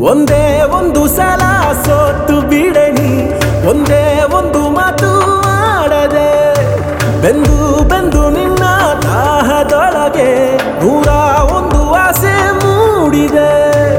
ಒಂದೇ ಒಂದು ಸಲ ಸೋತು ಬಿಡಣಿ, ಒಂದೇ ಒಂದು ಮಾತು ಆಡದೆ, ಬೆಂದು ಬೆಂದು ನಿನ್ನ ದಾಹದೊಳಗೆ 101 ಆಸೆ ಮೂಡಿದೆ.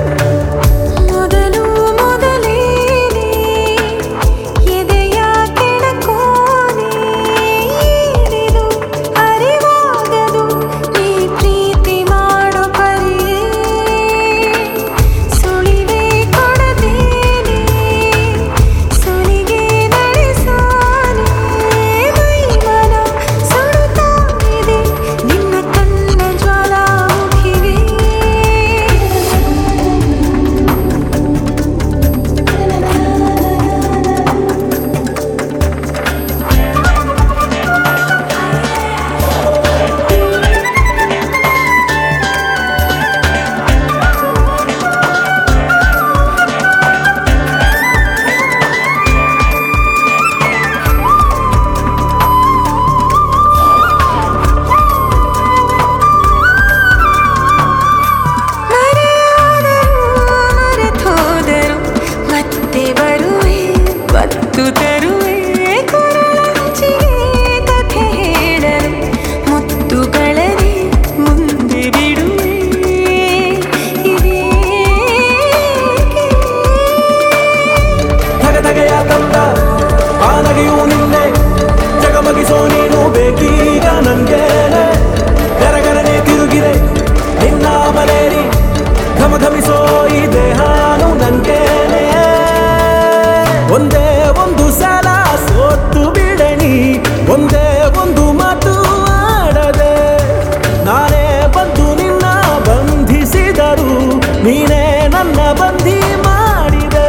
ನೀನು ಬೇಕೀಗ ನನ್ಗೇನೆ, ಗರಗರನೆ ತಿರುಗಿದೆ ನಿನ್ನ ಮನೇರಿ, ಘಮಘಮಿಸೋ ಈ ದೇಹಾನು ನನ್ಗೇನೆ. ಒಂದೇ ಒಂದು ಸಲ ಸೋತು ಬಿಡಣಿ, ಒಂದೇ ಒಂದು ಮಾತು ಆಡದೆ, ನಾನೇ ಬಂದು ನಿನ್ನ ಬಂಧಿಸಿದರು, ನೀನೇ ನನ್ನ ಬಂಧಿ ಮಾಡಿದೆ.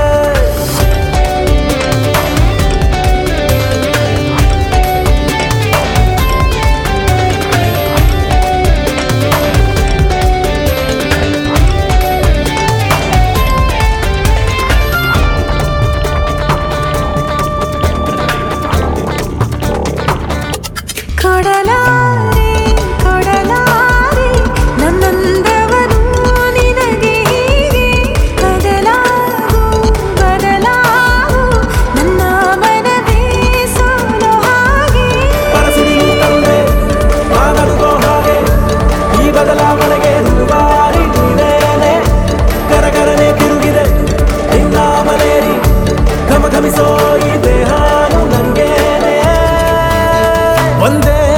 ಕೊಡಲಾರೆ ಕೊಡಲಾರೆ ನನ್ನಂದವನು ನಿನಗೆ ಹೀಗೆ, ಬದಲಾಗು ಬದಲಾಗು ನನ್ನ ಮನವೇ ಸೋಲೋ ಹಾಗೆ. ಮನಸ್ಸಿನ ತಂದೆ ನಾನಡುಗೋ ಹಾಗೆ, ಈ ಬದಲಾವಣೆಗೆ ದುಬಾರಿ ನೀನೇನೆ, ಗರಗರನೆ ತಿರುಗಿದೆ ನಿನ್ನ ಮನೇರಿ, ಘಮಘಮಿಸೋ ಈ ದೇಹಾನು ನಂಗೇನೆ. ಒಂದೇ